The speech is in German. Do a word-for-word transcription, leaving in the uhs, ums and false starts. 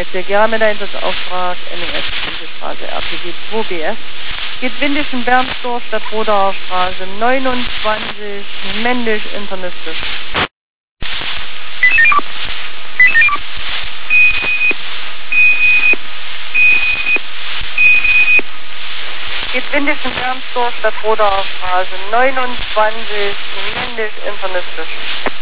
Gera mit Einsatzauftrag N E S Straße R T G zwei B S. Geht Windischen Bernsdorf, Stadt Rodaer Straße neunundzwanzig, männlich internistisch. Geht Windischen Bernsdorf, Stadt Rodaer Straße neunundzwanzig, männlich internistisch.